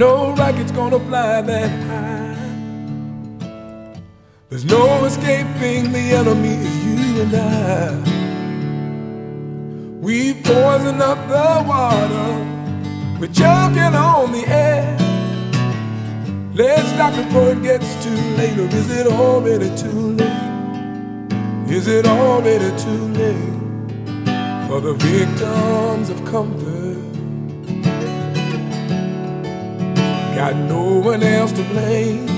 no rocket's gonna fly that high. There's no escaping the enemy, it's you and I. We've poisoned up the water, we're choking on the air. Let's stop before it gets too late, or is it already too late? Is it already too late for the victims of comfort? Got no one else to blame.